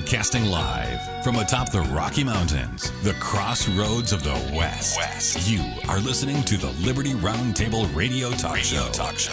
Broadcasting live from atop the Rocky Mountains, the crossroads of the West. You are listening to the Liberty Roundtable Radio Talk Show.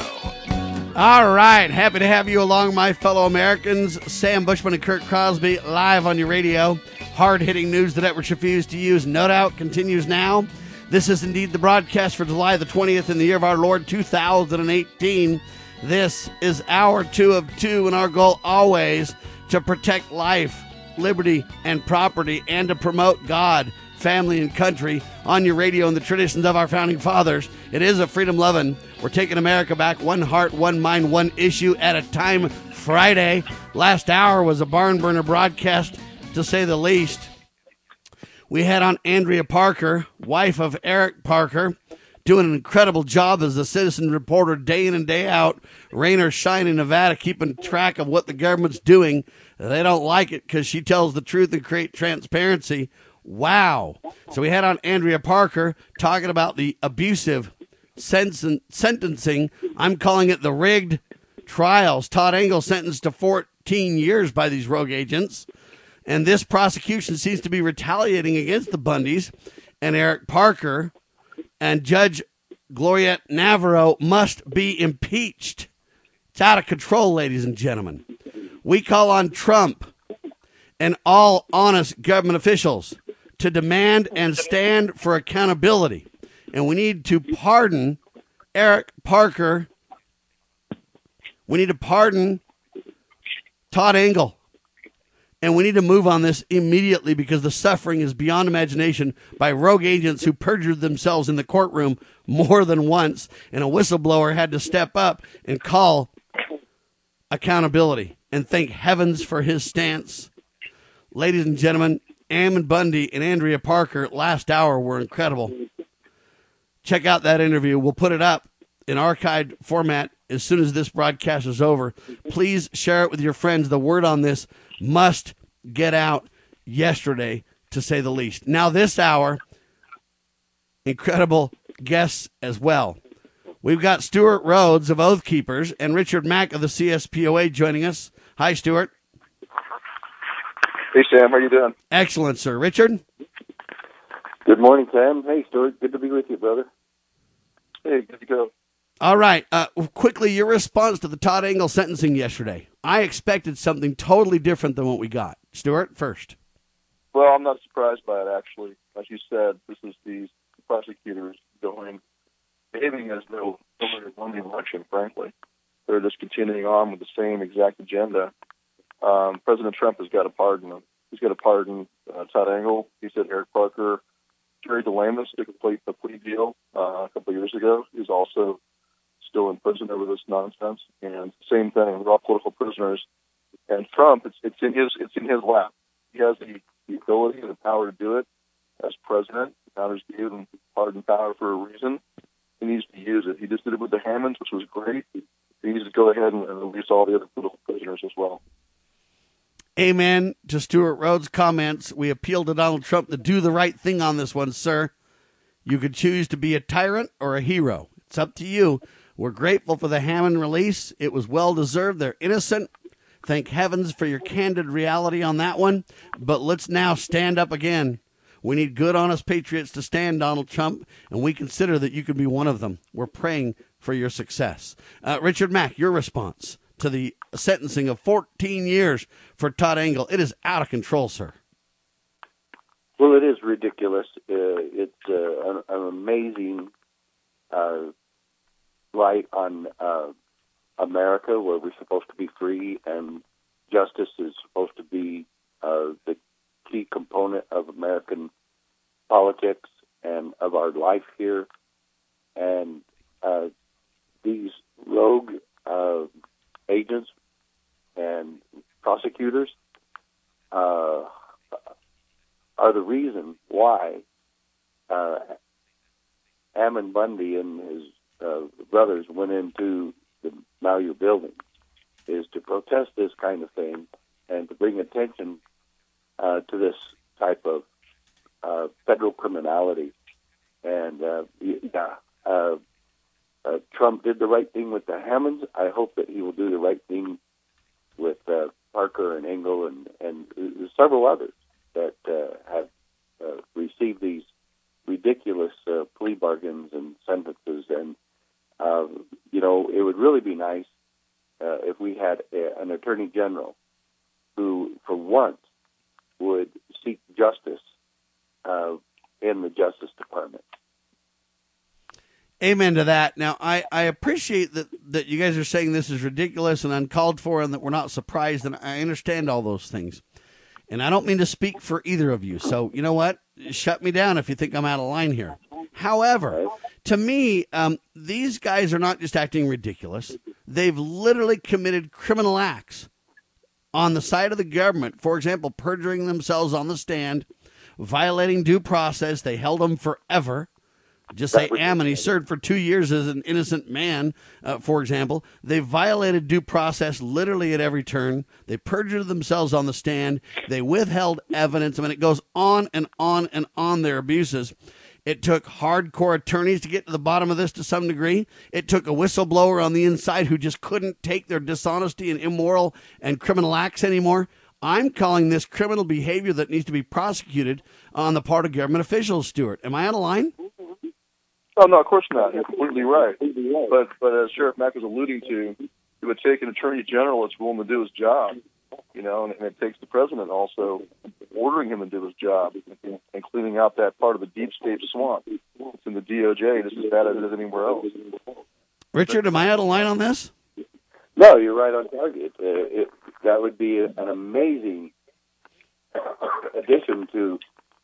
All right, happy to have you along, my fellow Americans. Sam Bushman and Kurt Crosby live on your radio. Hard-hitting news the networks refuse to use, no doubt, continues now. This is indeed the broadcast for July the 20th in the year of our Lord 2018. This is hour 2 of 2, and our goal always to protect life, liberty, and property, and to promote God, family, and country on your radio and the traditions of our founding fathers. It is a freedom-loving, we're taking America back, one heart, one mind, one issue at a time Friday. Last hour was a barn burner broadcast, to say the least. We had on Andrea Parker, wife of Eric Parker, doing an incredible job as a citizen reporter day in and day out, rain or shine in Nevada, keeping track of what the government's doing. They don't like it because she tells the truth and create transparency. Wow. So we had on Andrea Parker talking about the abusive sentencing. I'm calling it the rigged trials. Todd Engel sentenced to 14 years by these rogue agents. And this prosecution seems to be retaliating against the Bundys and Eric Parker. And Judge Gloriette Navarro must be impeached. It's out of control, ladies and gentlemen. We call on Trump and all honest government officials to demand and stand for accountability. And we need to pardon Eric Parker. We need to pardon Todd Engel. And we need to move on this immediately because the suffering is beyond imagination by rogue agents who perjured themselves in the courtroom more than once. And a whistleblower had to step up and call accountability. And thank heavens for his stance. Ladies and gentlemen, Ammon Bundy and Andrea Parker last hour were incredible. Check out that interview. We'll put it up in archived format as soon as this broadcast is over. Please share it with your friends. The word on this must get out yesterday, to say the least. Now this hour, incredible guests as well. We've got Stuart Rhodes of Oath Keepers and Richard Mack of the CSPOA joining us. Hi, Stuart. Hey, Sam. How are you doing? Excellent, sir. Richard? Good morning, Sam. Hey, Stuart. Good to be with you, brother. Hey, good to go. All right. Quickly, your response to the Todd Engel sentencing yesterday. I expected something totally different than what we got. Stuart, first. Well, I'm not surprised by it, actually. As you said, this is these prosecutors behaving as though they won the election, frankly. They're just continuing on with the same exact agenda. President Trump has got to pardon them. He's got to pardon Todd Engel. He said Eric Parker, Jerry DeLamus, to complete the plea deal a couple of years ago. He's also still in prison over this nonsense. And same thing, we're all political prisoners. And Trump, it's in his lap. He has the ability and the power to do it as president. The founders gave him pardon power for a reason. He needs to use it. He just did it with the Hammonds, which was great. He needs to go ahead and release all the other political prisoners as well. Amen to Stuart Rhodes' comments. We appeal to Donald Trump to do the right thing on this one, sir. You could choose to be a tyrant or a hero. It's up to you. We're grateful for the Hammond release. It was well-deserved. They're innocent. Thank heavens for your candid reality on that one. But let's now stand up again. We need good, honest patriots to stand, Donald Trump, and we consider that you could be one of them. We're praying for your success. Richard Mack, your response to the sentencing of 14 years for Todd Engel. It is out of control, sir. Well, it is ridiculous. It's an amazing right on America, where we're supposed to be free, and justice is supposed to be the key component of American politics and of our life here. And these rogue agents and prosecutors are the reason why Ammon Bundy and his brothers went into the Malheur building, is to protest this kind of thing and to bring attention to this type of federal criminality. And Trump did the right thing with the Hammonds. I hope that he will do the right thing with Parker and Engel and several others that have received these ridiculous plea bargains and sentences. And, it would really be nice if we had an attorney general who, for once, would seek justice in the Justice Department. Amen to that. Now, I appreciate that you guys are saying this is ridiculous and uncalled for and that we're not surprised, and I understand all those things. And I don't mean to speak for either of you, so you know what? Shut me down if you think I'm out of line here. However, to me, these guys are not just acting ridiculous. They've literally committed criminal acts on the side of the government. For example, perjuring themselves on the stand, violating due process. They held them forever. Just say Ammon, he served for 2 years as an innocent man, for example. They violated due process literally at every turn. They perjured themselves on the stand. They withheld evidence. I mean, it goes on and on and on, their abuses. It took hardcore attorneys to get to the bottom of this to some degree. It took a whistleblower on the inside who just couldn't take their dishonesty and immoral and criminal acts anymore. I'm calling this criminal behavior that needs to be prosecuted on the part of government officials, Stuart. Am I out of line? Oh, no, of course not. You're completely right. But as Sheriff Mack was alluding to, it would take an attorney general that's willing to do his job, and it takes the president also ordering him to do his job and cleaning out that part of the deep state swamp. It's in the DOJ just as bad as it is anywhere else. Richard, am I out of line on this? No, you're right on target. That would be an amazing addition to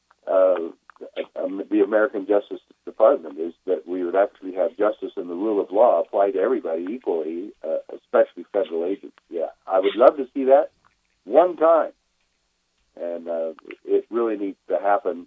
the American Justice Department, is that we would actually have justice and the rule of law apply to everybody equally, especially federal agents. Yeah, I would love to see that one time, and it really needs to happen.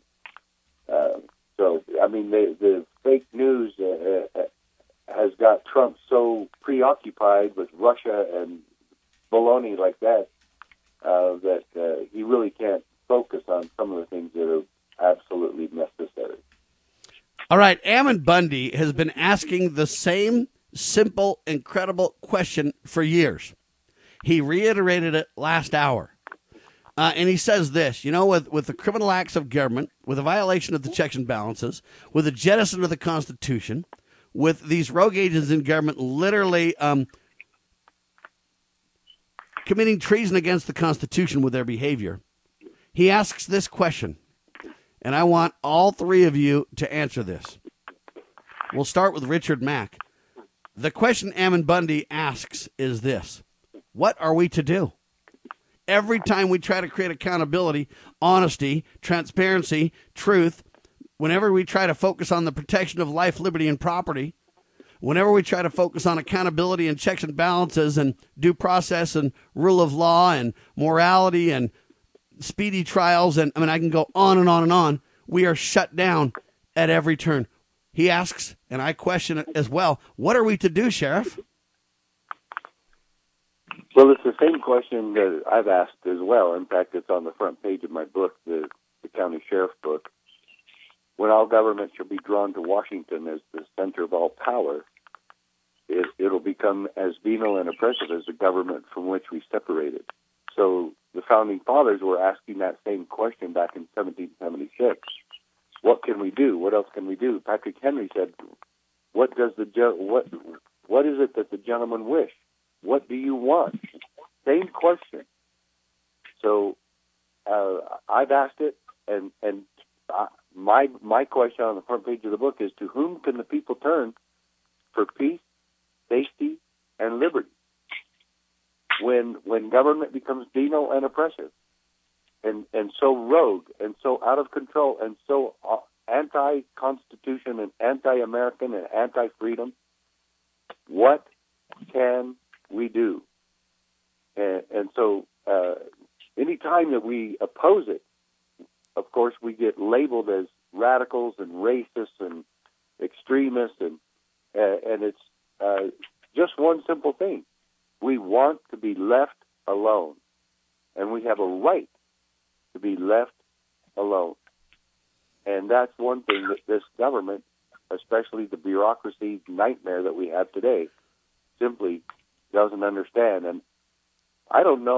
The fake news has got Trump so preoccupied with Russia and baloney like that that he really can't focus on some of the things that are absolutely necessary. All right, Ammon Bundy has been asking the same simple, incredible question for years. He reiterated it last hour. And he says this, with the criminal acts of government, with a violation of the checks and balances, with a jettison of the Constitution, with these rogue agents in government literally committing treason against the Constitution with their behavior, he asks this question. And I want all three of you to answer this. We'll start with Richard Mack. The question Ammon Bundy asks is this: what are we to do? Every time we try to create accountability, honesty, transparency, truth, whenever we try to focus on the protection of life, liberty, and property, whenever we try to focus on accountability and checks and balances and due process and rule of law and morality and speedy trials, and I can go on and on and on, we are shut down at every turn. He asks, and I question it as well, what are we to do, Sheriff? Well, it's the same question that I've asked as well. In fact, it's on the front page of my book, the County Sheriff book. When all government shall be drawn to Washington as the center of all power, it'll become as venal and oppressive as the government from which we separated. So the Founding Fathers were asking that same question back in 1776. What can we do? What else can we do? Patrick Henry said, what is it that the gentlemen wish? What do you want? Same question. So I've asked it, and my question on the front page of the book is, to whom can the people turn for peace, safety, and liberty when government becomes venal and oppressive and so rogue and so out of control and so anti-Constitution and anti-American and anti-freedom? What can we do? And so any time that we oppose it, of course, we get labeled as radicals and racists and extremists, and it's just one simple thing. We want to be left alone, and we have a right to be left alone. And that's one thing that this government, especially the bureaucracy nightmare that we have today, simply doesn't understand. And I don't know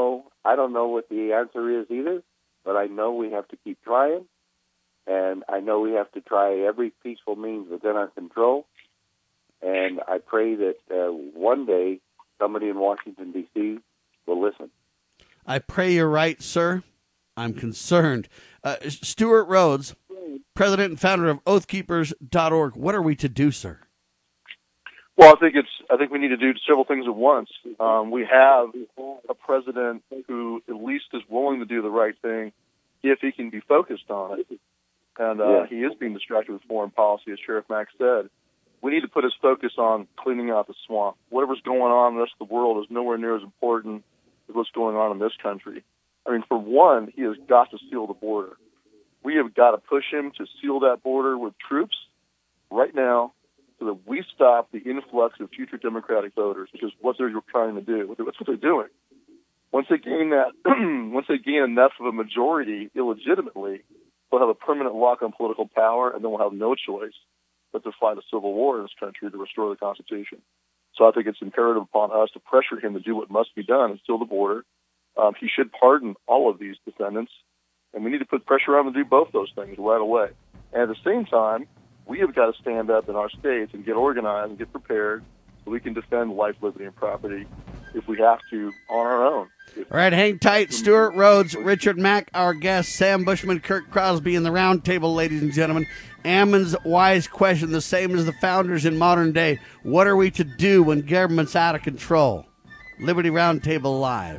I don't know what the answer is either, but I know we have to keep trying, and I know we have to try every peaceful means within our control. And I pray that one day somebody in Washington, D.C. will listen. I pray you're right, sir. I'm concerned. Stuart Rhodes, president and founder of oathkeepers.org. What are we to do, sir? Well, I think we need to do several things at once. We have a president who at least is willing to do the right thing if he can be focused on it. And he is being distracted with foreign policy, as Sheriff Mack said. We need to put his focus on cleaning out the swamp. Whatever's going on in the rest of the world is nowhere near as important as what's going on in this country. I mean, for one, he has got to seal the border. We have got to push him to seal that border with troops right now so that we stop the influx of future Democratic voters, which is what they're trying to do. That's what they're doing. Once they gain enough of a majority illegitimately, they'll have a permanent lock on political power, and then we'll have no choice but to fight a civil war in this country to restore the Constitution. So I think it's imperative upon us to pressure him to do what must be done and seal the border. He should pardon all of these defendants, and we need to put pressure on him to do both those things right away. And at the same time, we have got to stand up in our states and get organized and get prepared so we can defend life, liberty, and property if we have to on our own. All right, hang tight. Stuart Rhodes, Richard Mack, our guest, Sam Bushman, Kirk Crosby in the roundtable, ladies and gentlemen. Ammon's wise question, the same as the founders in modern day. What are we to do when government's out of control? Liberty Roundtable Live.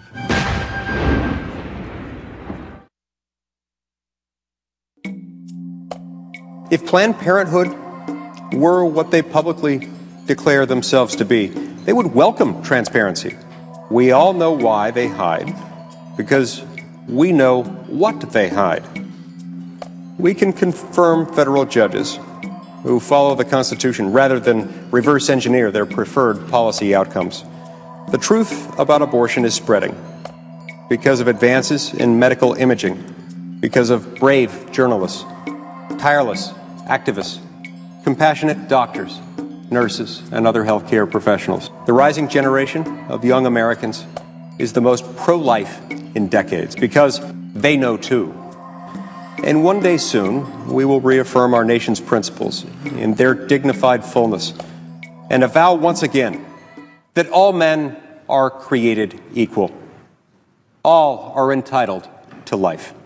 If Planned Parenthood were what they publicly declare themselves to be, they would welcome transparency. We all know why they hide, because we know what they hide. We can confirm federal judges who follow the Constitution rather than reverse engineer their preferred policy outcomes. The truth about abortion is spreading because of advances in medical imaging, because of brave journalists, tireless activists, compassionate doctors, nurses, and other healthcare professionals. The rising generation of young Americans is the most pro-life in decades because they know too. And one day soon, we will reaffirm our nation's principles in their dignified fullness and avow once again that all men are created equal. All are entitled to life.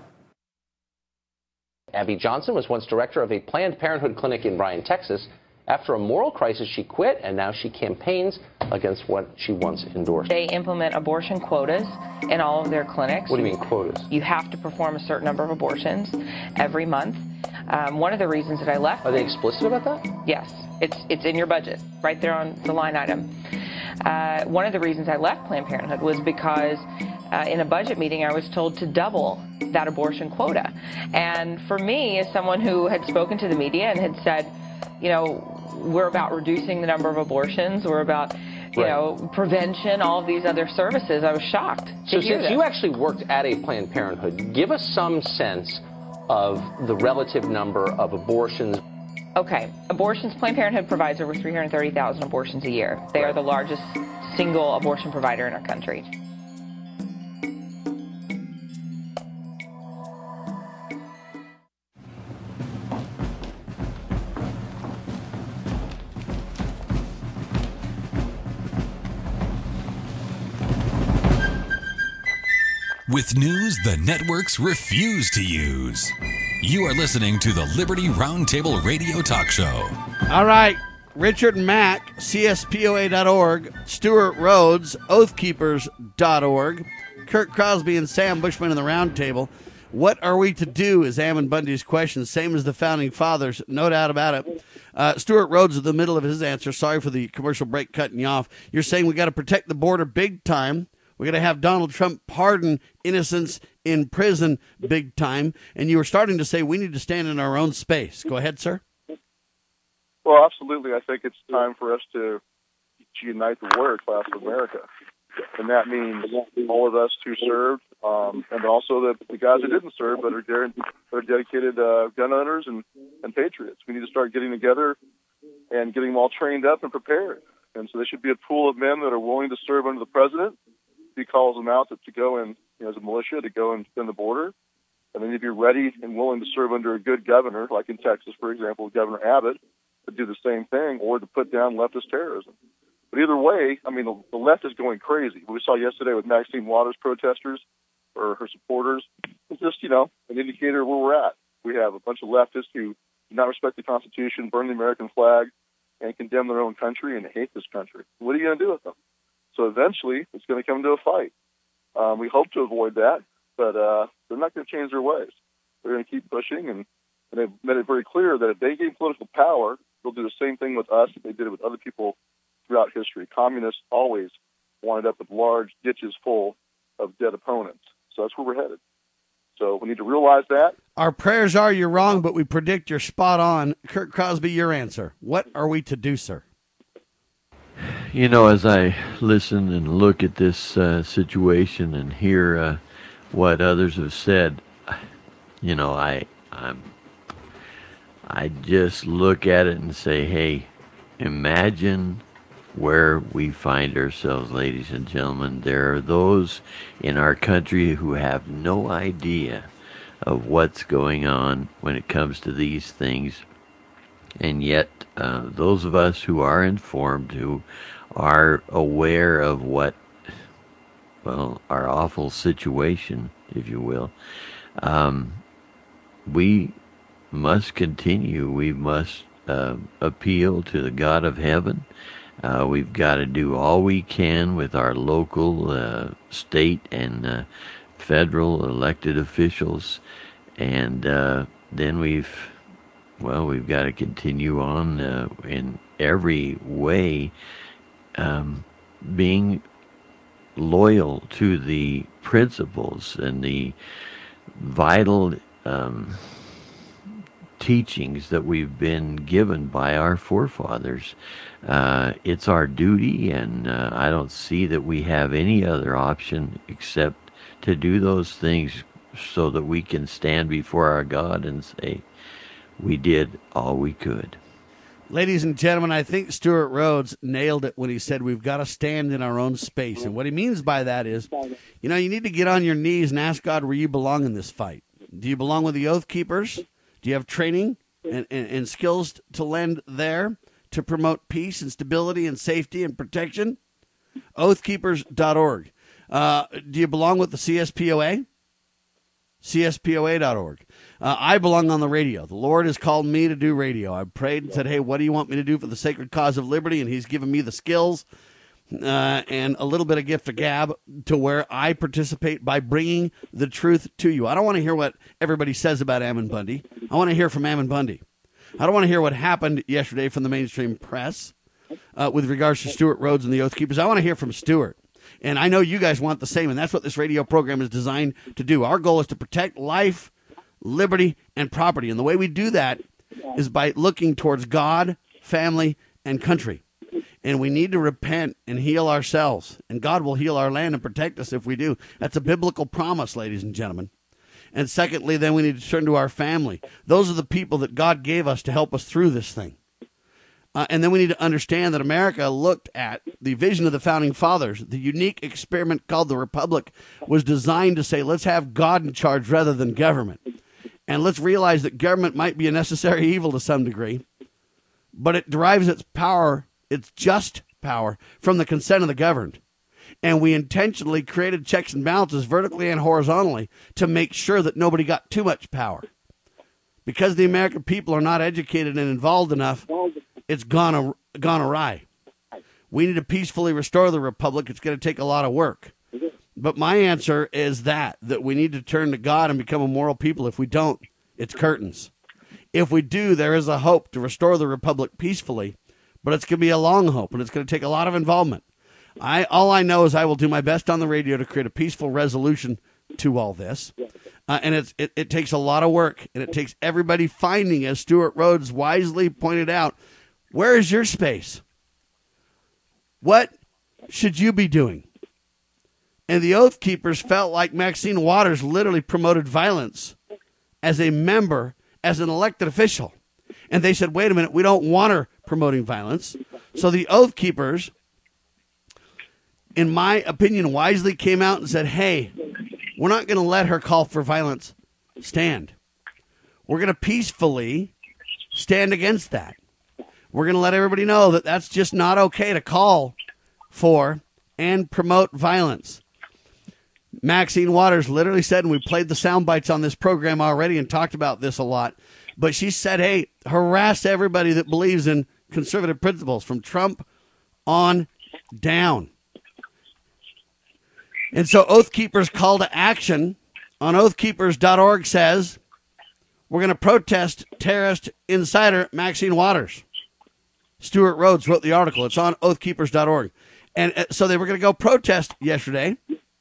Abby Johnson was once director of a Planned Parenthood clinic in Bryan, Texas. After a moral crisis, she quit, and now she campaigns against what she once endorsed. They implement abortion quotas in all of their clinics. What do you mean quotas? You have to perform a certain number of abortions every month. One of the reasons that I left... Are they explicit about that? Yes. It's in your budget, right there on the line item. One of the reasons I left Planned Parenthood was because in a budget meeting I was told to double that abortion quota. And for me, as someone who had spoken to the media and had said, you know, we're about reducing the number of abortions, we're about, you know, prevention, all of these other services, I was shocked to So hear since this. you actually worked at a Planned Parenthood, give us some sense of the relative number of abortions. Okay, abortions, Planned Parenthood provides over 330,000 abortions a year. They are the largest single abortion provider in our country. With news the networks refuse to use. You are listening to the Liberty Roundtable Radio Talk Show. All right, Richard Mack, CSPOA.org, Stuart Rhodes, Oathkeepers.org, Kirk Crosby and Sam Bushman in the Roundtable. What are we to do is Ammon Bundy's question, same as the Founding Fathers, no doubt about it. Stuart Rhodes is in the middle of his answer. Sorry for the commercial break cutting you off. You're saying we got to protect the border big time. We're going to have Donald Trump pardon innocents in prison big time. And you were starting to say we need to stand in our own space. Go ahead, sir. Well, absolutely. I think it's time for us to unite the working class of America. And that means all of us who served, and also the guys who didn't serve but are dedicated gun owners and patriots. We need to start getting together and getting them all trained up and prepared. And so there should be a pool of men that are willing to serve under the president, he calls them out to go in, as a militia, to go and defend the border. And then if you're ready and willing to serve under a good governor, like in Texas, for example, Governor Abbott, to do the same thing, or to put down leftist terrorism. But either way, the left is going crazy. We saw yesterday with Maxine Waters' protesters, or her supporters. It's just, an indicator of where we're at. We have a bunch of leftists who do not respect the Constitution, burn the American flag, and condemn their own country and hate this country. What are you going to do with them? So eventually, it's going to come to a fight. We hope to avoid that, but they're not going to change their ways. They're going to keep pushing, and they've made it very clear that if they gain political power, they'll do the same thing with us that they did with other people throughout history. Communists always wound up with large ditches full of dead opponents. So that's where we're headed. So we need to realize that. Our prayers are you're wrong, but we predict you're spot on. Kurt Crosby, your answer. What are we to do, sir? As I listen and look at this situation and hear what others have said, I just look at it and say, hey, imagine where we find ourselves, ladies and gentlemen. There are those in our country who have no idea of what's going on when it comes to these things. And yet, those of us who are informed, who are aware of our awful situation, if you will, we must continue. We must appeal to the God of heaven. We've got to do all we can with our local, state, and federal elected officials, and then we've got to continue on in every way, being loyal to the principles and the vital teachings that we've been given by our forefathers. It's our duty, and I don't see that we have any other option except to do those things so that we can stand before our God and say, we did all we could. Ladies and gentlemen, I think Stuart Rhodes nailed it when he said we've got to stand in our own space. And what he means by that is, you need to get on your knees and ask God where you belong in this fight. Do you belong with the Oath Keepers? Do you have training and skills to lend there to promote peace and stability and safety and protection? Oathkeepers.org. Do you belong with the CSPOA? CSPOA.org. I belong on the radio. The Lord has called me to do radio. I prayed and said, hey, what do you want me to do for the sacred cause of liberty? And he's given me the skills and a little bit of gift of gab to where I participate by bringing the truth to you. I don't want to hear what everybody says about Ammon Bundy. I want to hear from Ammon Bundy. I don't want to hear what happened yesterday from the mainstream press with regards to Stuart Rhodes and the Oath Keepers. I want to hear from Stuart. And I know you guys want the same, and that's what this radio program is designed to do. Our goal is to protect life, liberty, and property. And the way we do that is by looking towards God, family, and country. And we need to repent and heal ourselves. And God will heal our land and protect us if we do. That's a biblical promise, ladies and gentlemen. And secondly, then we need to turn to our family. Those are the people that God gave us to help us through this thing. And then we need to understand that America looked at the vision of the Founding Fathers. The unique experiment called the Republic was designed to say, let's have God in charge rather than government. And let's realize that government might be a necessary evil to some degree, but it derives its power, its just power, from the consent of the governed. And we intentionally created checks and balances vertically and horizontally to make sure that nobody got too much power. Because the American people are not educated and involved enough, it's gone awry. We need to peacefully restore the Republic. It's going to take a lot of work. But my answer is that we need to turn to God and become a moral people. If we don't, it's curtains. If we do, there is a hope to restore the Republic peacefully, but it's going to be a long hope, and it's going to take a lot of involvement. All I know is I will do my best on the radio to create a peaceful resolution to all this. And it takes a lot of work, and it takes everybody finding, as Stuart Rhodes wisely pointed out, where is your space? What should you be doing? And the Oath Keepers felt like Maxine Waters literally promoted violence as a member, as an elected official. And they said, wait a minute, we don't want her promoting violence. So the Oath Keepers in my opinion, wisely came out and said, hey, we're not going to let her call for violence stand. We're going to peacefully stand against that. We're going to let everybody know that that's just not okay to call for and promote violence. Maxine Waters literally said, and we played the sound bites on this program already and talked about this a lot, but she said, hey, harass everybody that believes in conservative principles from Trump on down. And so Oath Keepers' call to action on oathkeepers.org says, we're going to protest terrorist insider Maxine Waters. Stuart Rhodes wrote the article. It's on oathkeepers.org. And so they were going to go protest yesterday.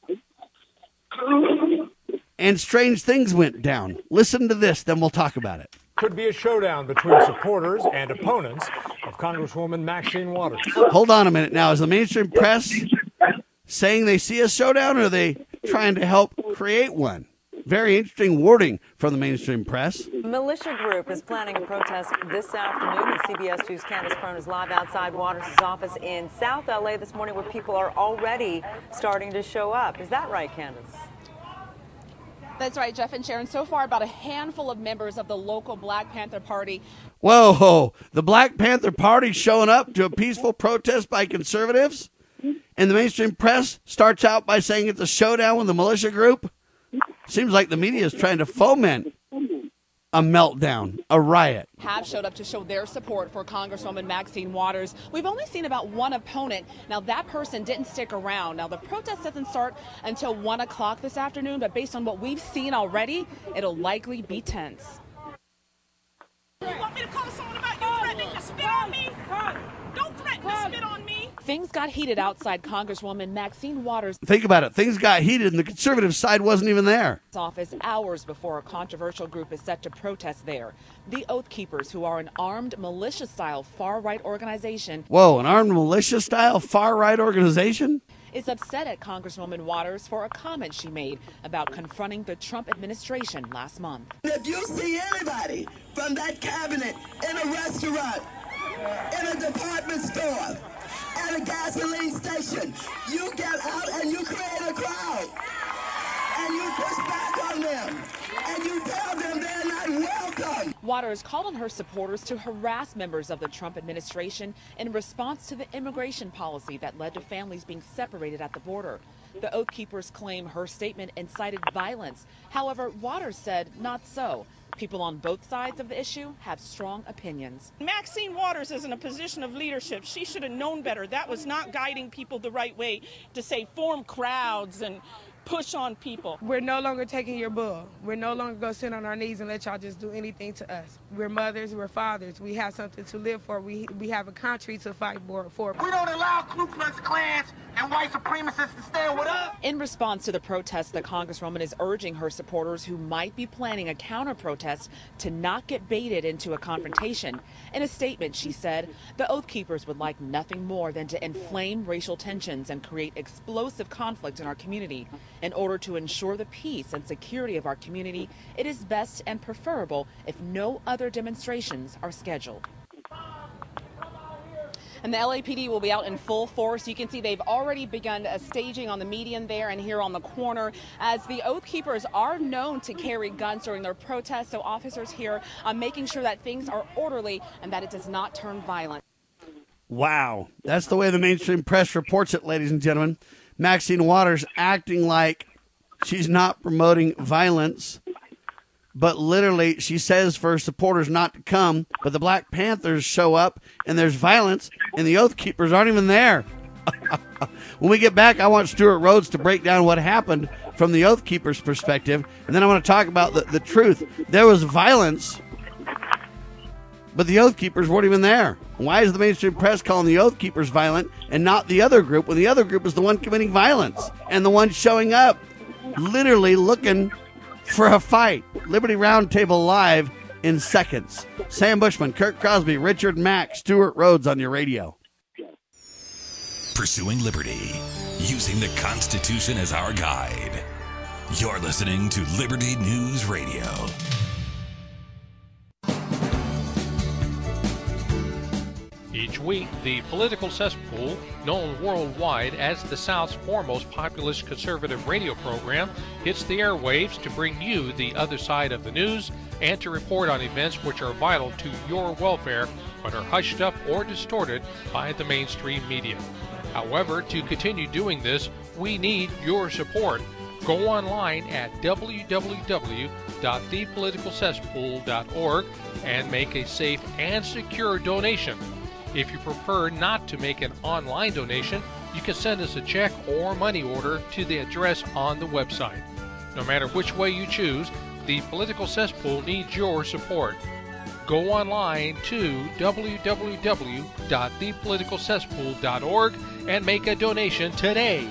And strange things went down. Listen to this, then we'll talk about it. Could be a showdown between supporters and opponents of Congresswoman Maxine Waters. Hold on a minute now. Is the mainstream press saying they see a showdown, or are they trying to help create one? Very interesting wording from the mainstream press. Militia group is planning a protest this afternoon. And CBS 2's Candace Crone is live outside Waters' office in South LA this morning, where people are already starting to show up. Is that right, Candace? That's right, Jeff and Sharon. So far, about a handful of members of the local Black Panther Party. Whoa, the Black Panther Party showing up to a peaceful protest by conservatives? And the mainstream press starts out by saying it's a showdown with the militia group? Seems like the media is trying to foment a meltdown, a riot. Have showed up to show their support for Congresswoman Maxine Waters. We've only seen about one opponent. Now, that person didn't stick around. Now, the protest doesn't start until 1 o'clock this afternoon, but based on what we've seen already, it'll likely be tense. You want me to call someone about you threatening to spit on me? Don't threaten to spit on me. Things got heated outside Congresswoman Maxine Waters' Think about it. Things got heated and the conservative side wasn't even there. office hours before a controversial group is set to protest there. The Oath Keepers, who are an armed militia-style far-right organization. Whoa, an armed militia-style far-right organization? Is upset at Congresswoman Waters for a comment she made about confronting the Trump administration last month. If you see anybody from that cabinet in a restaurant, in a department store, at a gasoline station, you get out and you create a crowd. And you push back on them. And you tell them they're not welcome. Waters called on her supporters to harass members of the Trump administration in response to the immigration policy that led to families being separated at the border. The Oath Keepers claim her statement incited violence. However, Waters said not so. People on both sides of the issue have strong opinions. Maxine Waters is in a position of leadership. She should have known better. That was not guiding people the right way to say form crowds and push on people. We're no longer taking your bull. We're no longer going to sit on our knees and let y'all just do anything to us. We're mothers, we're fathers. We have something to live for. We have a country to fight for. We don't allow Ku Klux Klans and white supremacists to stand with us. In response to the protests, the Congresswoman is urging her supporters who might be planning a counter-protest to not get baited into a confrontation. In a statement, she said, the Oath Keepers would like nothing more than to inflame racial tensions and create explosive conflict in our community. In order to ensure the peace and security of our community, it is best and preferable if no other demonstrations are scheduled. And the LAPD will be out in full force. You can see they've already begun staging on the median there and here on the corner, as the Oath Keepers are known to carry guns during their protests. So officers here are making sure that things are orderly and that it does not turn violent. Wow. That's the way the mainstream press reports it, ladies and gentlemen. Maxine Waters acting like she's not promoting violence, but literally she says for her supporters not to come, but the Black Panthers show up and there's violence and the Oath Keepers aren't even there. When we get back, I want Stuart Rhodes to break down what happened from the Oath Keepers' perspective, and then I want to talk about the truth. There was violence, but the Oath Keepers weren't even there. Why is the mainstream press calling the Oath Keepers violent and not the other group, when the other group is the one committing violence and the one showing up, literally looking for a fight? Liberty Roundtable live in seconds. Sam Bushman, Kurt Crosby, Richard Mack, Stuart Rhodes on your radio. Pursuing liberty, using the Constitution as our guide. You're listening to Liberty News Radio. Each Each week, the Political Cesspool, known worldwide as the South's foremost populist conservative radio program, hits the airwaves to bring you the other side of the news and to report on events which are vital to your welfare but are hushed up or distorted by the mainstream media. However, to continue doing this, we need your support. Go online at www.thepoliticalcesspool.org and make a safe and secure donation. If you prefer not to make an online donation, you can send us a check or money order to the address on the website. No matter which way you choose, the Political Cesspool needs your support. Go online to www.thepoliticalcesspool.org and make a donation today.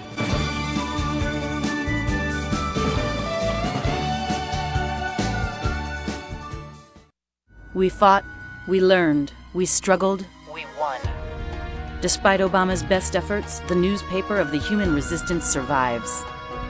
We fought, we learned, we struggled, we won. Despite Obama's best efforts, the newspaper of the human resistance survives.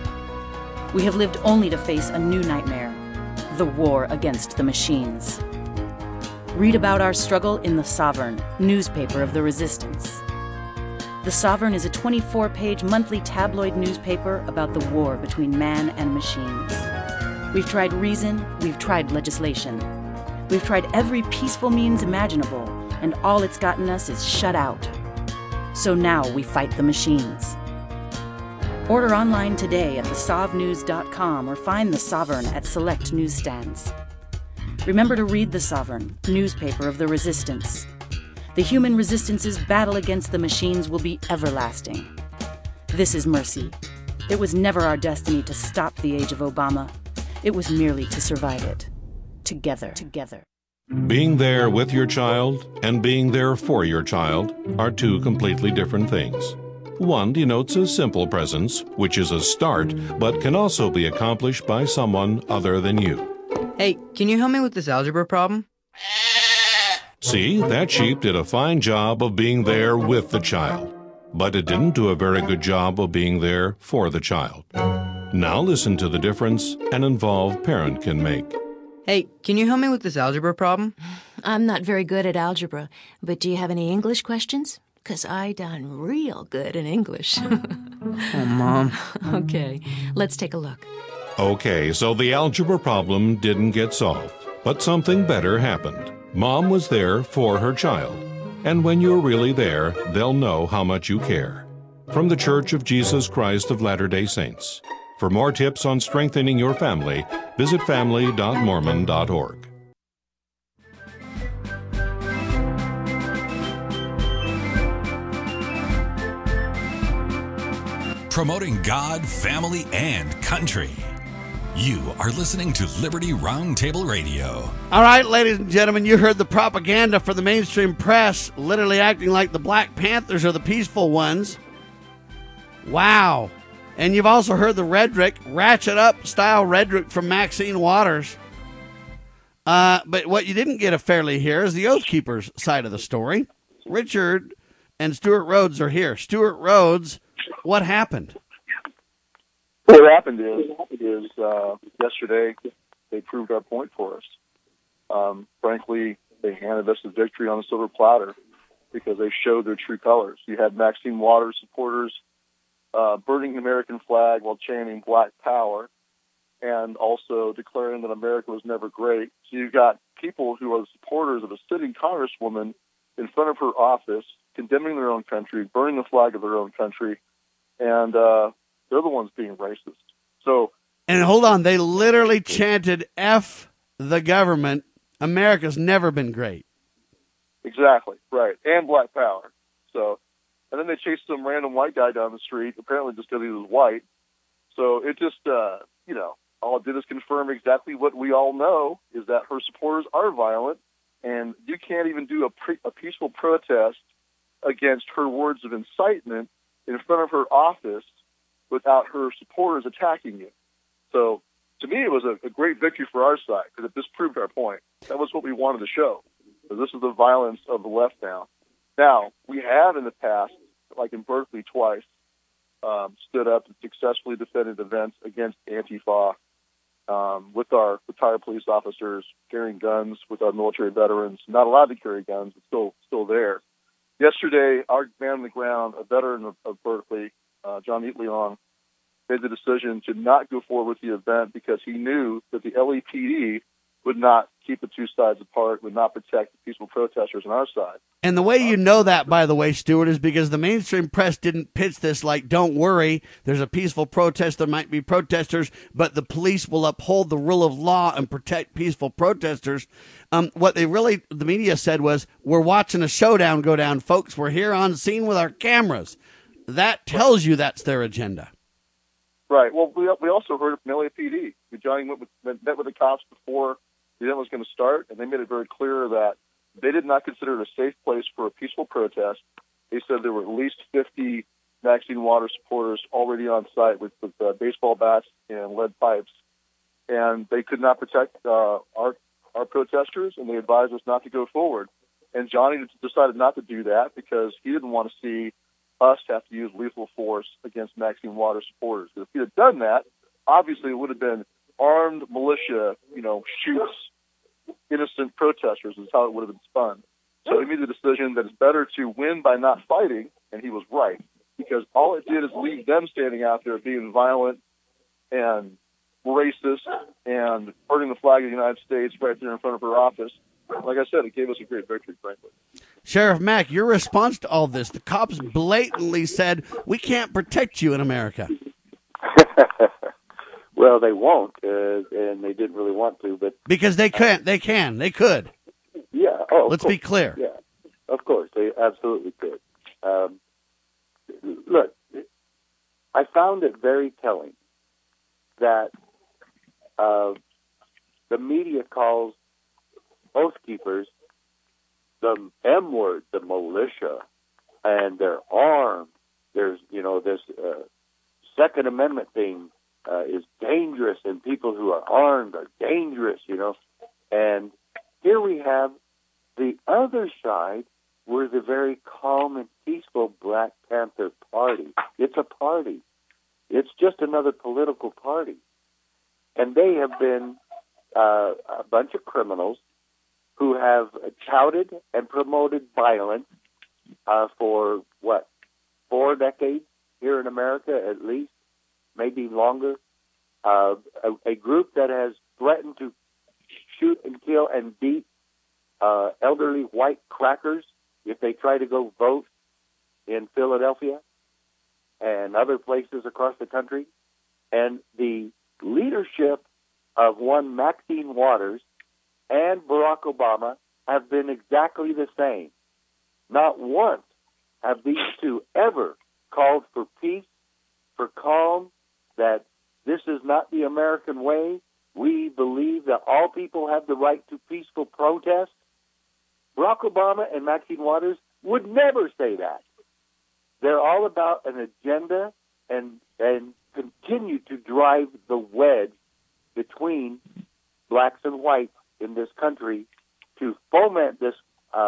We have lived only to face a new nightmare, the war against the machines. Read about our struggle in The Sovereign, newspaper of the resistance. The Sovereign is a 24-page monthly tabloid newspaper about the war between man and machines. We've tried reason, we've tried legislation. We've tried every peaceful means imaginable, and all it's gotten us is shut out. So now we fight the machines. Order online today at thesovnews.com or find The Sovereign at select newsstands. Remember to read The Sovereign, newspaper of the resistance. The human resistance's battle against the machines will be everlasting. This is mercy. It was never our destiny to stop the age of Obama. It was merely to survive it. Together. Being there with your child and being there for your child are two completely different things. One denotes a simple presence, which is a start, but can also be accomplished by someone other than you. Hey, can you help me with this algebra problem? See, that sheep did a fine job of being there with the child, but it didn't do a very good job of being there for the child. Now listen to the difference an involved parent can make. Hey, can you help me with this algebra problem? I'm not very good at algebra, but do you have any English questions? 'Cause I done real good in English. Oh, Mom. Okay, let's take a look. Okay, so the algebra problem didn't get solved, but something better happened. Mom was there for her child, and when you're really there, they'll know how much you care. From the Church of Jesus Christ of Latter-day Saints. For more tips on strengthening your family, visit family.mormon.org. Promoting God, family, and country. You are listening to Liberty Roundtable Radio. All right, ladies and gentlemen, you heard the propaganda for the mainstream press, literally acting like the Black Panthers are the peaceful ones. Wow. And you've also heard the rhetoric, ratchet up style rhetoric from Maxine Waters. But what you didn't get fairly here is the Oath Keepers side of the story. Richard and Stuart Rhodes are here. Stuart Rhodes, what happened? What happened is yesterday they proved our point for us. Frankly, they handed us the victory on the silver platter because they showed their true colors. You had Maxine Waters supporters burning the American flag while chanting Black Power and also declaring that America was never great. So you've got people who are supporters of a sitting congresswoman in front of her office, condemning their own country, burning the flag of their own country, and they're the ones being racist. So, and hold on, they literally chanted F the government. America's never been great. Exactly, right. And Black Power. So, and then they chased some random white guy down the street, apparently just because he was white. So it just, all it did is confirm exactly what we all know, is that her supporters are violent, and you can't even do a peaceful protest against her words of incitement in front of her office without her supporters attacking you. So to me, it was a great victory for our side because it disproved our point. That was what we wanted to show. So this is the violence of the left now. Now, we have in the past, like in Berkeley twice, stood up and successfully defended events against Antifa with our retired police officers carrying guns, with our military veterans not allowed to carry guns, but still there. Yesterday, our man on the ground, a veteran of Berkeley, John Eatleong, made the decision to not go forward with the event because he knew that the LAPD would not keep the two sides apart, would not protect the peaceful protesters on our side. And the way you know that, by the way, Stuart, is because the mainstream press didn't pitch this like, don't worry, there's a peaceful protest, there might be protesters, but the police will uphold the rule of law and protect peaceful protesters. What the media said was, we're watching a showdown go down, folks. We're here on scene with our cameras. That tells you that's their agenda. Right. Well, we also heard it from LAPD. Johnny met with the cops before the event was going to start, and they made it very clear that they did not consider it a safe place for a peaceful protest. They said there were at least 50 Maxine Waters supporters already on site with baseball bats and lead pipes, and they could not protect our protesters, and they advised us not to go forward. And Johnny decided not to do that because he didn't want to see us have to use lethal force against Maxine Waters supporters. Because if he had done that, obviously it would have been armed militia, shoots innocent protesters is how it would have been spun. So he made the decision that it's better to win by not fighting, and he was right, because all it did is leave them standing out there being violent and racist and hurting the flag of the United States right there in front of her office. Like I said, it gave us a great victory, frankly. Sheriff Mack, your response to all this, the cops blatantly said, we can't protect you in America. Well, they won't, and they didn't really want to, but because they can't, they could. Yeah. Let's be clear. Yeah, of course, they absolutely could. Look, I found it very telling that the media calls Oath Keepers the M word, the militia, and they're armed. There's, this Second Amendment thing is dangerous, and people who are armed are dangerous, And here we have the other side, were the very calm and peaceful Black Panther Party. It's a party. It's just another political party. And they have been a bunch of criminals who have touted and promoted violence for, 4 decades here in America at least, maybe longer. A group that has threatened to shoot and kill and beat elderly white crackers if they try to go vote in Philadelphia and other places across the country. And the leadership of one Maxine Waters and Barack Obama have been exactly the same. Not once have these two ever called for peace, for calm, that this is not the American way. We believe that all people have the right to peaceful protest. Barack Obama and Maxine Waters would never say that. They're all about an agenda and continue to drive the wedge between blacks and whites in this country to foment this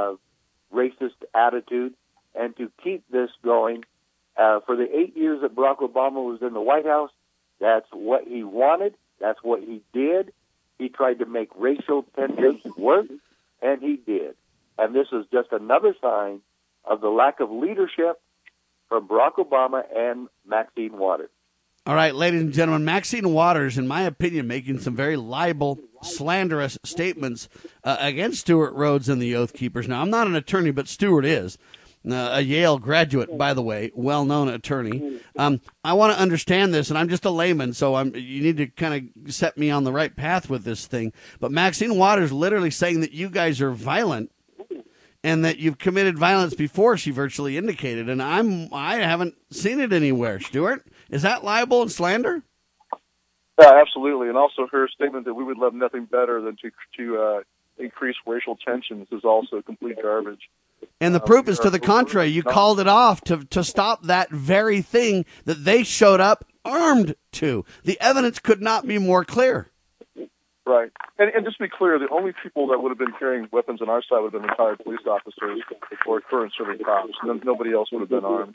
racist attitude and to keep this going. For the 8 years that Barack Obama was in the White House, that's what he wanted. That's what he did. He tried to make racial tensions work, and he did. And this is just another sign of the lack of leadership from Barack Obama and Maxine Waters. All right, ladies and gentlemen, Maxine Waters, in my opinion, making some very libel, slanderous statements against Stuart Rhodes and the Oath Keepers. Now, I'm not an attorney, but Stuart is. A Yale graduate, by the way, well-known attorney. I want to understand this, and I'm just a layman, so you need to kind of set me on the right path with this thing. But Maxine Waters literally saying that you guys are violent and that you've committed violence before, she virtually indicated, and I haven't seen it anywhere. Stuart, is that libel and slander? Yeah, absolutely. And also her statement that we would love nothing better than to increase racial tensions is also complete garbage. And the proof is to the contrary. You called it off to stop that very thing that they showed up armed to. The evidence could not be more clear. Right. And just to be clear, the only people that would have been carrying weapons on our side would have been retired police officers or current serving cops. Nobody else would have been armed.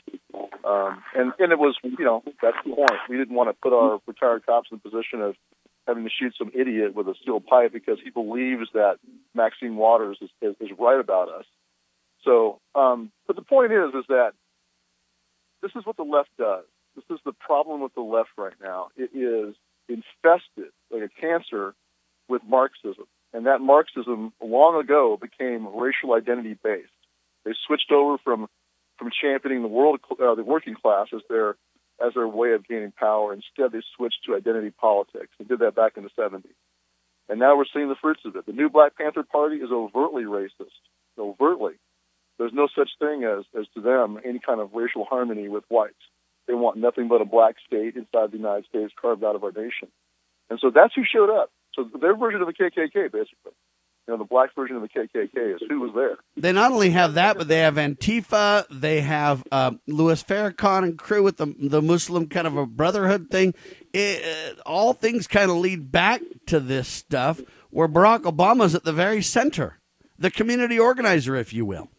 And it was, that's the point. We didn't want to put our retired cops in the position of having to shoot some idiot with a steel pipe because he believes that Maxine Waters is right about us. So, but the point is that this is what the left does. This is the problem with the left right now. It is infested like a cancer with Marxism. And that Marxism long ago became racial identity based. They switched over from championing the working class as their way of gaining power. Instead, they switched to identity politics. They did that back in the 70s. And now we're seeing the fruits of it. The new Black Panther Party is overtly racist. Overtly. There's no such thing as to them any kind of racial harmony with whites. They want nothing but a black state inside the United States carved out of our nation. And so that's who showed up. So their version of the KKK, basically. The black version of the KKK is who was there. They not only have that, but they have Antifa. They have Louis Farrakhan and crew with the Muslim kind of a brotherhood thing. All things kind of lead back to this stuff where Barack Obama's at the very center, the community organizer, if you will.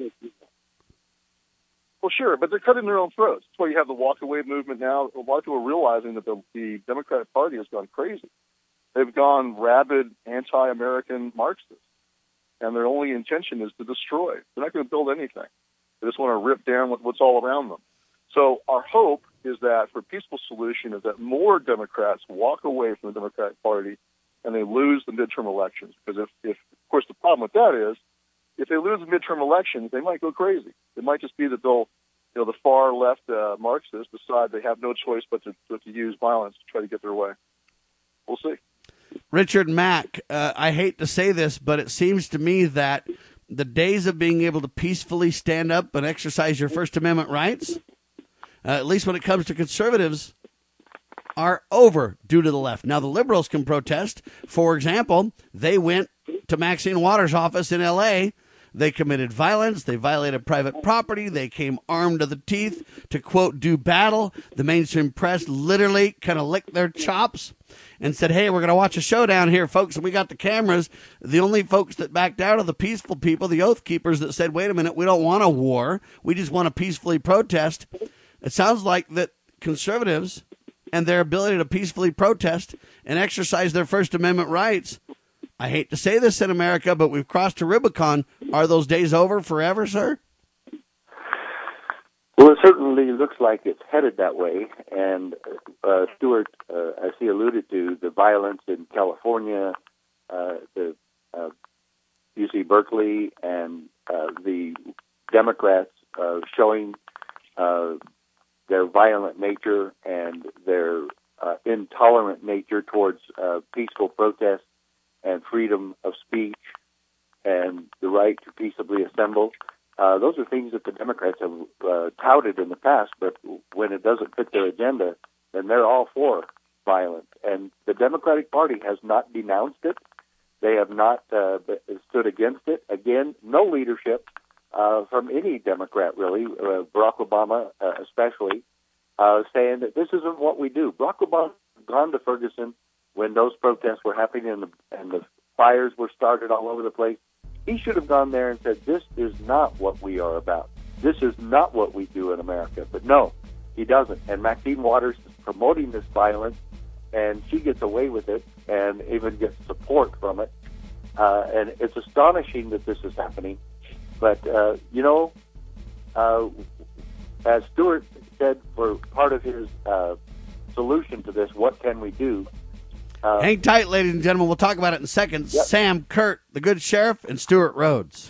Well, sure, but they're cutting their own throats. That's why you have the walk-away movement now. A lot of people are realizing that the Democratic Party has gone crazy. They've gone rabid anti-American Marxists. And their only intention is to destroy. They're not going to build anything. They just want to rip down what's all around them. So our hope is that for a peaceful solution is that more Democrats walk away from the Democratic Party and they lose the midterm elections. Because if of course, the problem with that is if they lose the midterm elections, they might go crazy. It might just be that the far left Marxists decide they have no choice but to use violence to try to get their way. We'll see. Richard Mack, I hate to say this, but it seems to me that the days of being able to peacefully stand up and exercise your First Amendment rights, at least when it comes to conservatives, are over due to the left. Now, the liberals can protest. For example, they went to Maxine Waters' office in L.A., they committed violence. They violated private property. They came armed to the teeth to, quote, do battle. The mainstream press literally kind of licked their chops and said, hey, we're going to watch a showdown here, folks, and we got the cameras. The only folks that backed out are the peaceful people, the Oath Keepers that said, wait a minute, we don't want a war. We just want to peacefully protest. It sounds like that conservatives and their ability to peacefully protest and exercise their First Amendment rights, I hate to say this in America, but we've crossed a Rubicon. Are those days over forever, sir? Well, it certainly looks like it's headed that way. And Stuart, as he alluded to, the violence in California, the UC Berkeley, and the Democrats showing their violent nature and their intolerant nature towards peaceful protest and freedom of speech and the right to peaceably assemble. Those are things that the Democrats have touted in the past, but when it doesn't fit their agenda, then they're all for violence. And the Democratic Party has not denounced it. They have not stood against it. Again, no leadership from any Democrat, really, Barack Obama especially, saying that this isn't what we do. Barack Obama had gone to Ferguson when those protests were happening and the fires were started all over the place. He should have gone there and said, this is not what we are about. This is not what we do in America. But no, he doesn't. And Maxine Waters is promoting this violence, and she gets away with it and even gets support from it. And it's astonishing that this is happening. But, as Stuart said, for part of his solution to this, what can we do? Hang tight, ladies and gentlemen. We'll talk about it in a second. Yep. Sam Kurt, the Good Sheriff, and Stuart Rhodes.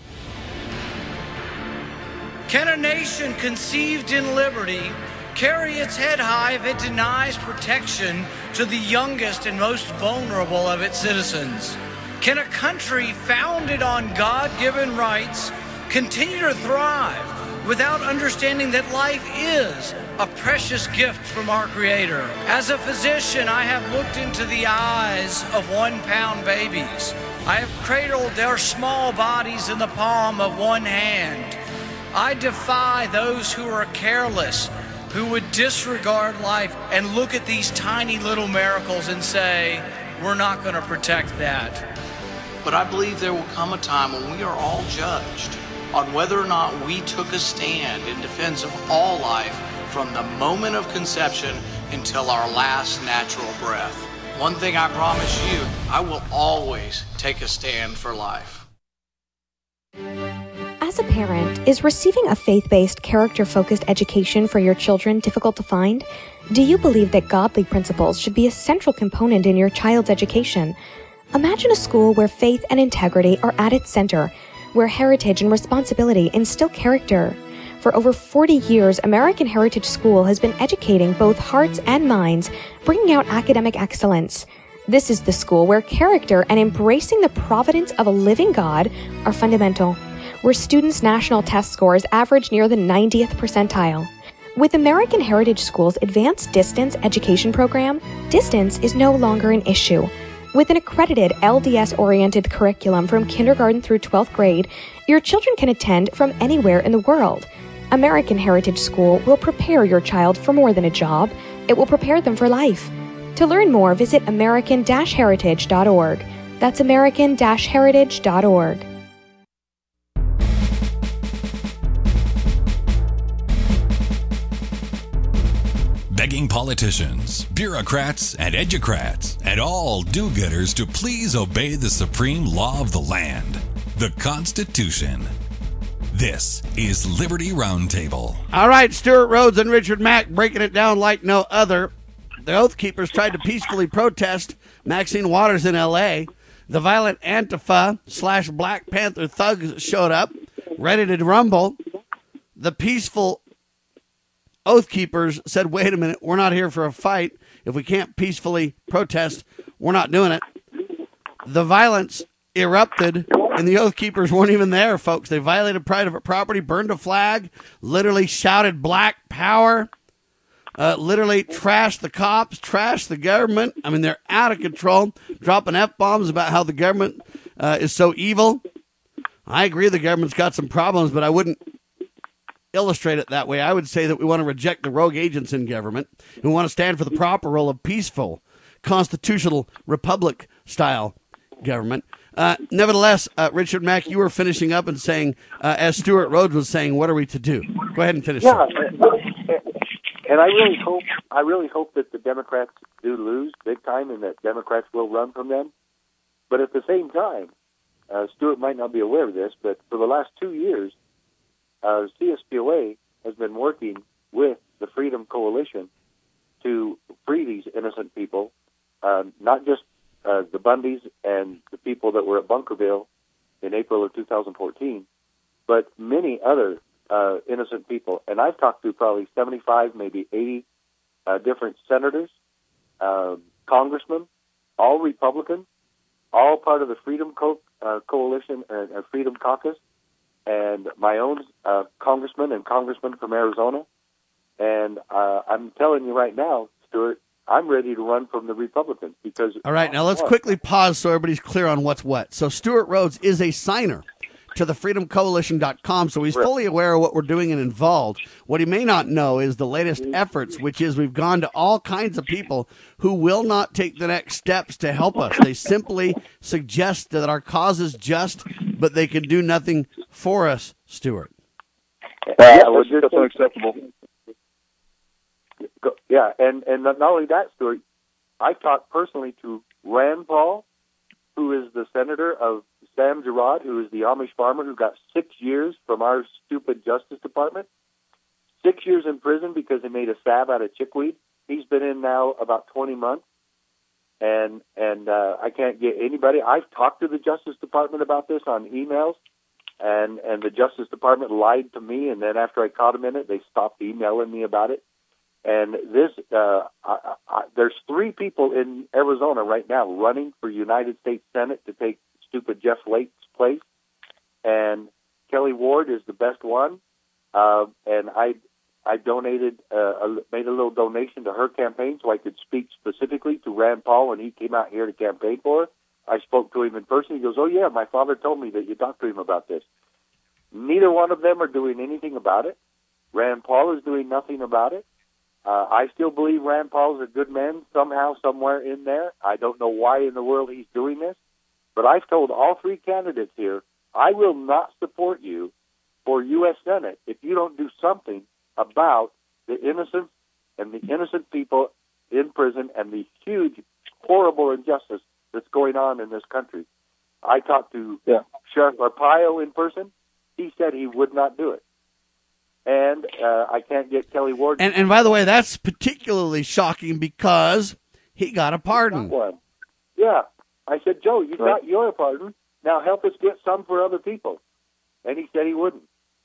Can a nation conceived in liberty carry its head high if it denies protection to the youngest and most vulnerable of its citizens? Can a country founded on God-given rights continue to thrive without understanding that life is a precious gift from our Creator? As a physician, I have looked into the eyes of 1-pound babies. I have cradled their small bodies in the palm of one hand. I defy those who are careless, who would disregard life and look at these tiny little miracles and say, we're not going to protect that. But I believe there will come a time when we are all judged on whether or not we took a stand in defense of all life from the moment of conception until our last natural breath. One thing I promise you, I will always take a stand for life. As As a parent, is receiving a faith-based, character-focused education for your children difficult to find? Do you believe that godly principles should be a central component in your child's education? Imagine a school where faith and integrity are at its center, where heritage and responsibility instill character. For over 40 years, American Heritage School has been educating both hearts and minds, bringing out academic excellence. This is the school where character and embracing the providence of a living God are fundamental, where students' national test scores average near the 90th percentile. With American Heritage School's advanced distance education program, distance is no longer an issue. With an accredited LDS-oriented curriculum from kindergarten through 12th grade, your children can attend from anywhere in the world. American Heritage School will prepare your child for more than a job. It will prepare them for life. To learn more, visit american-heritage.org. That's american-heritage.org. Begging politicians, bureaucrats, and educrats, and all do-gooders to please obey the supreme law of the land, the Constitution. This is Liberty Roundtable. All right, Stuart Rhodes and Richard Mack breaking it down like no other. The Oath Keepers tried to peacefully protest Maxine Waters in L.A. The violent Antifa/Black Panther thugs showed up, ready to rumble. The peaceful Oath Keepers said, wait a minute, we're not here for a fight. If we can't peacefully protest, we're not doing it. The violence erupted, and the Oath Keepers weren't even there, folks. They violated private property, burned a flag, literally shouted Black Power, literally trashed the cops, trashed the government. I mean, they're out of control, dropping F-bombs about how the government is so evil. I agree the government's got some problems, but I wouldn't illustrate it that way. I would say that we want to reject the rogue agents in government, and we want to stand for the proper role of peaceful, constitutional, republic-style government. Nevertheless, Richard Mack, you were finishing up and saying, as Stuart Rhodes was saying, what are we to do? Go ahead and finish. Yeah, and I really hope that the Democrats do lose big time, and that Democrats will run from them. But at the same time, Stuart might not be aware of this, but for the last 2 years, CSPOA has been working with the Freedom Coalition to free these innocent people, not just the Bundys and the people that were at Bunkerville in April of 2014, but many other innocent people. And I've talked to probably 75, maybe 80 different senators, congressmen, all Republican, all part of the Freedom Coalition and Freedom Caucus, and my own congressman and congressman from Arizona. And I'm telling you right now, Stuart, I'm ready to run from the Republicans because... All right, now let's quickly pause so everybody's clear on what's what. So Stuart Rhodes is a signer to the freedomcoalition.com, so he's fully aware of what we're doing and involved. What he may not know is the latest efforts, which is we've gone to all kinds of people who will not take the next steps to help us. They simply suggest that our cause is just, but they can do nothing for us, Stuart. That's unacceptable. Yeah, and not only that, Stuart, I talked personally to Rand Paul, who is the senator of Sam Girard, who is the Amish farmer who got 6 years from our stupid Justice Department. 6 years in prison because they made a salve out of chickweed. He's been in now about 20 months, and I can't get anybody. I've talked to the Justice Department about this on emails, and the Justice Department lied to me, and then after I caught them in it, they stopped emailing me about it. And this, there's 3 people in Arizona right now running for United States Senate to take stupid Jeff Lake's place, and Kelly Ward is the best one. And I donated, made a little donation to her campaign so I could speak specifically to Rand Paul when he came out here to campaign for her. I spoke to him in person. He goes, "Oh yeah, my father told me that you talked to him about this." Neither one of them are doing anything about it. Rand Paul is doing nothing about it. I still believe Rand Paul is a good man somehow, somewhere in there. I don't know why in the world he's doing this. But I've told all 3 candidates here, I will not support you for U.S. Senate if you don't do something about the innocence and the innocent people in prison and the huge, horrible injustice that's going on in this country. I talked to Sheriff Arpaio in person, he said he would not do it. And I can't get Kelly Ward. And by the way, that's particularly shocking because he got a pardon. Yeah. I said, Joe, you got your pardon. Now help us get some for other people. And he said he wouldn't.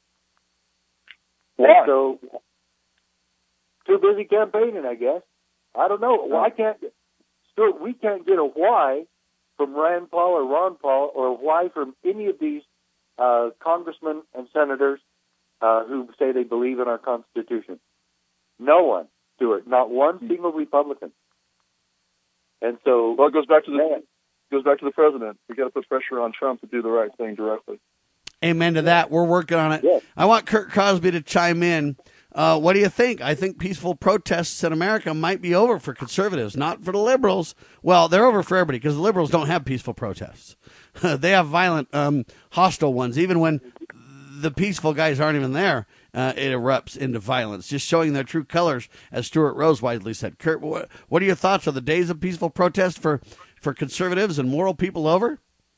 Why? So, too busy campaigning, I guess. I don't know. Why can't Stuart? We can't get a why from Rand Paul or Ron Paul, or a why from any of these congressmen and senators who say they believe in our Constitution. No one, Stuart. Not one single Republican. And so, well, it goes back to the president. We got to put pressure on Trump to do the right thing directly. Amen to that. We're working on it. Yes. I want Kurt Crosby to chime in. What do you think? I think peaceful protests in America might be over for conservatives, not for the liberals. Well, they're over for everybody because the liberals don't have peaceful protests. They have violent, hostile ones. Even when the peaceful guys aren't even there, it erupts into violence, just showing their true colors, as Stuart Rose wisely said. Kurt, what are your thoughts? Are the days of peaceful protest for conservatives and moral people over?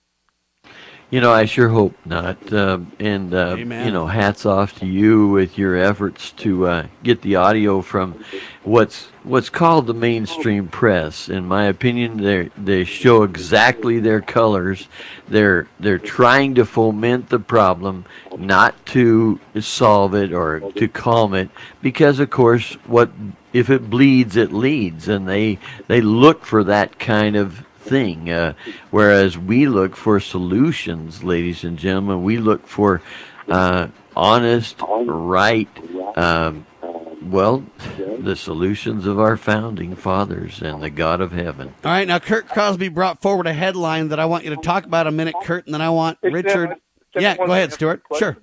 I sure hope not. Amen. Hats off to you with your efforts to get the audio from what's called the mainstream press. In my opinion, they show exactly their colors. They're trying to foment the problem, not to solve it or to calm it, because of course, if it bleeds, it leads, and they look for that kind of thing, whereas we look for solutions, ladies and gentlemen. We look for honest, right, the solutions of our founding fathers and the God of heaven. All right, now Kurt Crosby brought forward a headline that I want you to talk about a minute, Kurt, and then I want Richard. Yeah, go ahead, Stuart. Sure.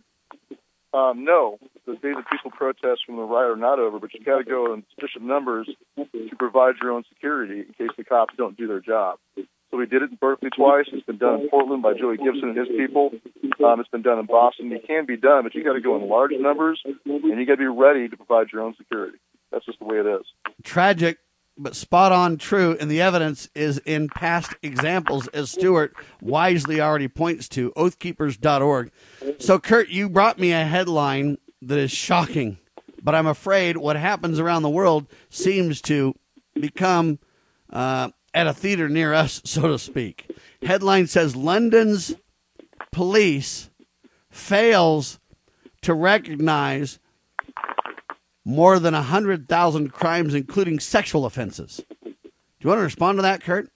No, the days of peaceful protests from the right are not over, but you got to go in sufficient numbers to provide your own security in case the cops don't do their job. So we did it in Berkeley twice. It's been done in Portland by Joey Gibson and his people. It's been done in Boston. It can be done, but you got to go in large numbers, and you got to be ready to provide your own security. That's just the way it is. Tragic, but spot on true, and the evidence is in past examples, as Stuart wisely already points to, oathkeepers.org. So, Kurt, you brought me a headline that is shocking, but I'm afraid what happens around the world seems to become at a theater near us, so to speak. Headline says, London's police fails to recognize more than 100,000 crimes, including sexual offenses. Do you want to respond to that, Kurt?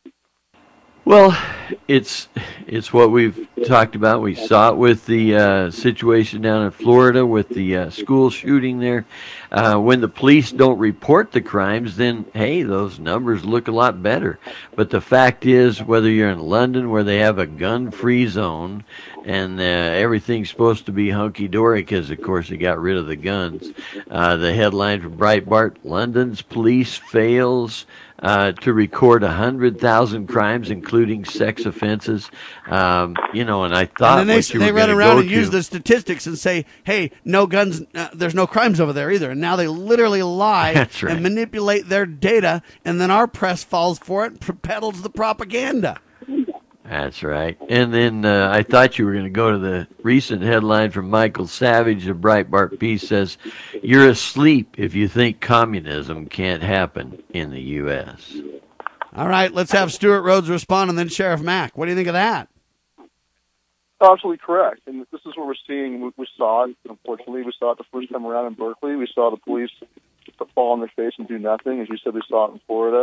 Well, it's what we've talked about. We saw it with the situation down in Florida with the school shooting there. When the police don't report the crimes, then, hey, those numbers look a lot better. But the fact is, whether you're in London where they have a gun-free zone and everything's supposed to be hunky-dory because, of course, they got rid of the guns. The headline from Breitbart, London's police fails to record 100,000 crimes, including sex offenses. And I thought and then they run around and use the statistics and say, hey, no guns, there's no crimes over there either. And now they literally lie That's right. and manipulate their data, and then our press falls for it and peddles the propaganda. That's right. And then I thought you were going to go to the recent headline from Michael Savage of Breitbart piece says, you're asleep if you think communism can't happen in the U.S. All right, let's have Stuart Rhodes respond, and then Sheriff Mack. What do you think of that? Absolutely correct. And this is what we're seeing. We saw it, unfortunately. We saw it the first time around in Berkeley. We saw the police fall on their face and do nothing. As you said, we saw it in Florida.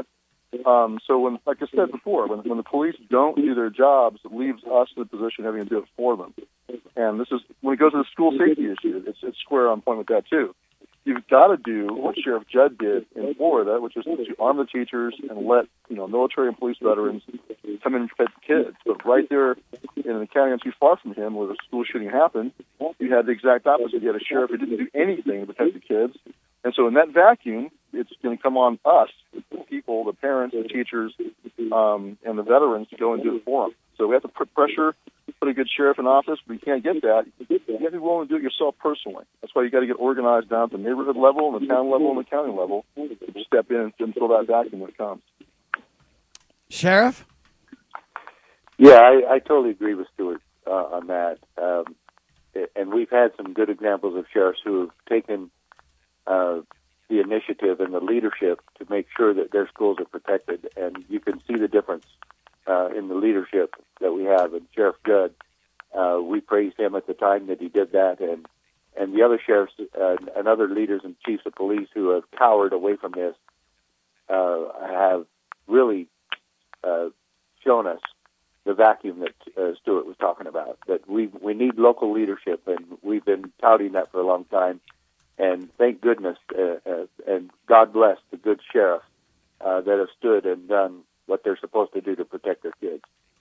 So when, like I said before, when the police don't do their jobs, it leaves us in the position of having to do it for them. And this is, when it goes to the school safety issue, it's square on point with that too. You've got to do what Sheriff Judd did in Florida, which is to arm the teachers and let military and police veterans come in and protect the kids. But right there in the county not too far from him, where the school shooting happened, you had the exact opposite. You had a sheriff who didn't do anything to protect the kids. And so in that vacuum, it's going to come on us, the people, the parents, the teachers, and the veterans to go and do it for them. So we have to put pressure, put a good sheriff in office. But you can't get that. You have to be willing to do it yourself personally. That's why you got to get organized down at the neighborhood level, and the town level, and the county level to step in and fill that vacuum when it comes. Sheriff? Yeah, I totally agree with Stuart on that. had some good examples of sheriffs who have taken the initiative and the leadership to make sure that their schools are protected. And you can see the difference in the leadership that we have. And Sheriff Judd, we praised him at the time that he did that. And the other sheriffs and other leaders and chiefs of police who have cowered away from this have really shown us the vacuum that Stuart was talking about, that we need local leadership, and we've been touting that for a long time. And thank goodness, and God bless the good sheriffs that have stood and done what they're supposed to do to protect their kids.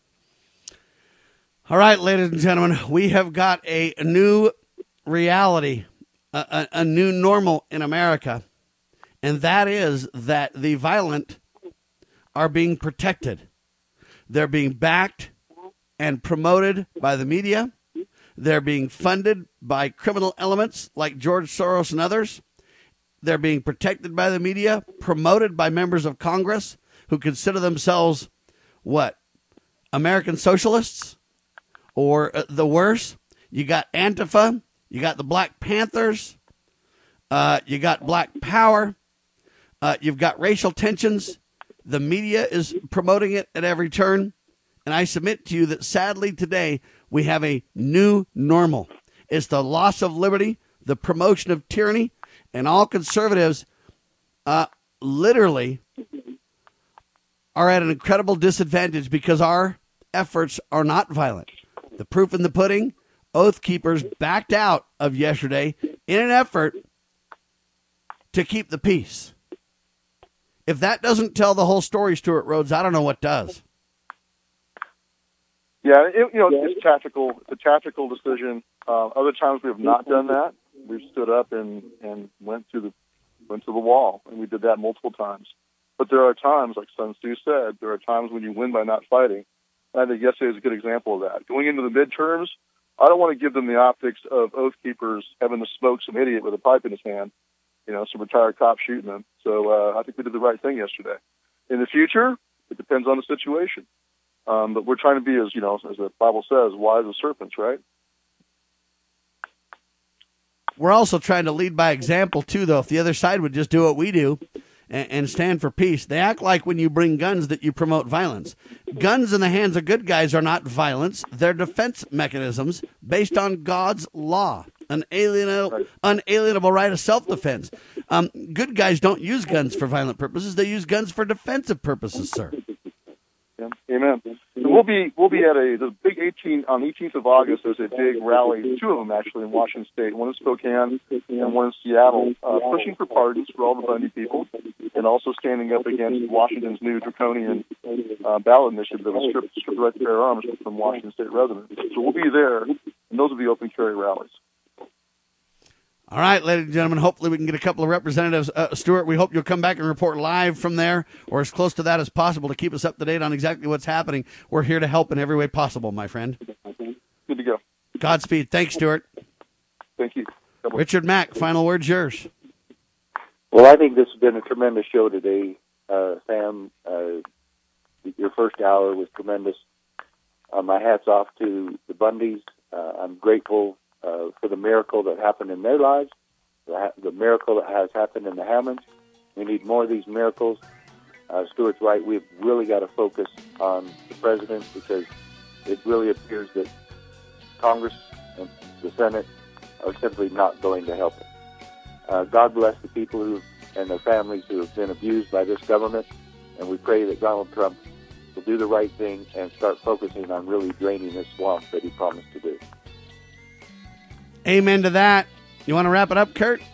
All right, ladies and gentlemen, we have got a new reality, a new normal in America, and that is that the violent are being protected. They're being backed and promoted by the media. They're being funded by criminal elements like George Soros and others. They're being protected by the media, promoted by members of Congress who consider themselves, what, American socialists? Or the worse, you got Antifa, you got the Black Panthers, you got Black Power, you've got racial tensions. The media is promoting it at every turn. And I submit to you that sadly today we have a new normal. It's the loss of liberty, the promotion of tyranny, and all conservatives literally are at an incredible disadvantage because our efforts are not violent. The proof in the pudding, Oath Keepers backed out of yesterday in an effort to keep the peace. If that doesn't tell the whole story, Stuart Rhodes, I don't know what does. Yeah, it's tactical. It's a tactical decision. Other times we have not done that. We've stood up and went to the wall, and we did that multiple times. But there are times, like Son Stu said, there are times when you win by not fighting. And I think yesterday is a good example of that. Going into the midterms, I don't want to give them the optics of Oath Keepers having to smoke some idiot with a pipe in his hand, some retired cop shooting them. So I think we did the right thing yesterday. In the future, it depends on the situation. But we're trying to be, as the Bible says, wise as serpents, right? We're also trying to lead by example, too, though. If the other side would just do what we do and stand for peace. They act like when you bring guns that you promote violence. Guns in the hands of good guys are not violence. They're defense mechanisms based on God's law, an unalienable right of self-defense. Good guys don't use guns for violent purposes. They use guns for defensive purposes, sir. Yeah. Amen. And we'll be at the big 18th of August. There's a big rally, two of them actually in Washington State, one in Spokane and one in Seattle, pushing for pardons for all the Bundy people, and also standing up against Washington's new draconian ballot initiative that will strip the right to bear arms from Washington State residents. So we'll be there, and those will be open carry rallies. All right, ladies and gentlemen, hopefully we can get a couple of representatives. Stuart, we hope you'll come back and report live from there or as close to that as possible to keep us up to date on exactly what's happening. We're here to help in every way possible, my friend. Good to go. Godspeed. Thanks, Stuart. Thank you. Richard Mack, final word's yours. Well, I think this has been a tremendous show today, Sam. Your first hour was tremendous. My hat's off to the Bundys. I'm grateful for the miracle that happened in their lives, the miracle that has happened in the Hammonds. We need more of these miracles. Stuart's right. We've really got to focus on the president because it really appears that Congress and the Senate are simply not going to help him. God bless the people and their families who have been abused by this government, and we pray that Donald Trump will do the right thing and start focusing on really draining this swamp that he promised to do. Amen to that. You want to wrap it up, Kurt?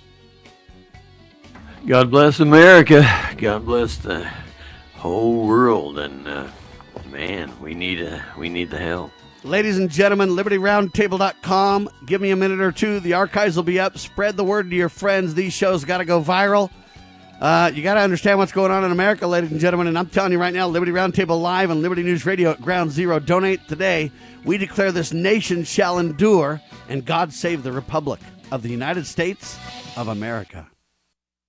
God bless America. God bless the whole world. And, man, we need the help. Ladies and gentlemen, LibertyRoundtable.com. Give me a minute or two. The archives will be up. Spread the word to your friends. These shows got to go viral. You got to understand what's going on in America, ladies and gentlemen. And I'm telling you right now, Liberty Roundtable Live on Liberty News Radio at Ground Zero. Donate today. We declare this nation shall endure, and God save the Republic of the United States of America.